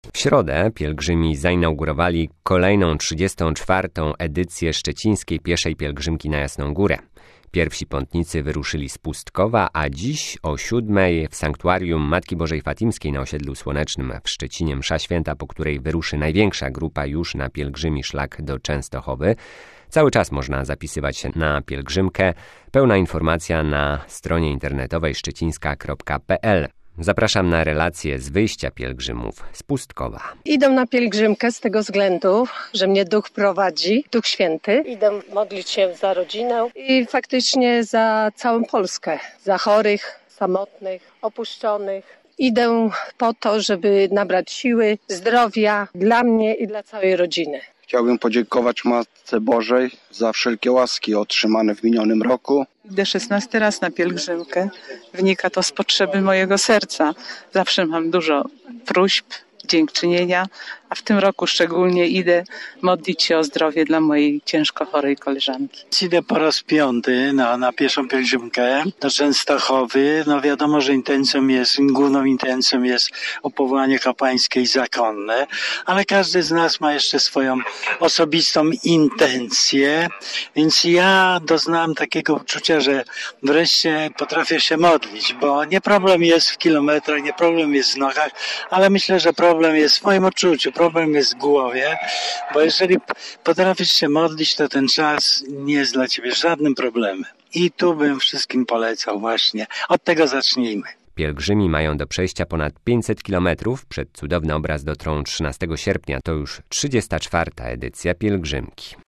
W środę pielgrzymi zainaugurowali kolejną 34. edycję szczecińskiej pieszej pielgrzymki na Jasną Górę. Pierwsi pątnicy wyruszyli z Pustkowa, a dziś o 7:00 w sanktuarium Matki Bożej Fatimskiej na Osiedlu Słonecznym w Szczecinie msza święta, po której wyruszy największa grupa już na pielgrzymi szlak do Częstochowy. Cały czas można zapisywać się na pielgrzymkę. Pełna informacja na stronie internetowej szczecińska.pl. Zapraszam na relacje z wyjścia pielgrzymów z Pustkowa. Idę na pielgrzymkę z tego względu, że mnie Duch prowadzi, Duch Święty. Idę modlić się za rodzinę i faktycznie za całą Polskę, za chorych, samotnych, opuszczonych. Idę po to, żeby nabrać siły, zdrowia dla mnie i dla całej rodziny. Chciałbym podziękować Matce Bożej za wszelkie łaski otrzymane w minionym roku. Idę 16 raz na pielgrzymkę. Wynika to z potrzeby mojego serca. Zawsze mam dużo próśb, dziękczynienia, a w tym roku szczególnie idę modlić się o zdrowie dla mojej ciężko chorej koleżanki. Idę po raz 5. na pieszą pielgrzymkę do Częstochowy. Wiadomo, że główną intencją jest powołanie kapłańskie i zakonne, ale każdy z nas ma jeszcze swoją osobistą intencję, więc ja doznałem takiego uczucia, że wreszcie potrafię się modlić, bo nie problem jest w kilometrach, nie problem jest w nogach, ale myślę, że problem jest w moim odczuciu, problem jest w głowie, bo jeżeli potrafisz się modlić, to ten czas nie jest dla ciebie żadnym problemem. I tu bym wszystkim polecał właśnie. Od tego zacznijmy. Pielgrzymi mają do przejścia ponad 500 kilometrów. Przed cudowny obraz dotrą 13 sierpnia. To już 34. edycja pielgrzymki.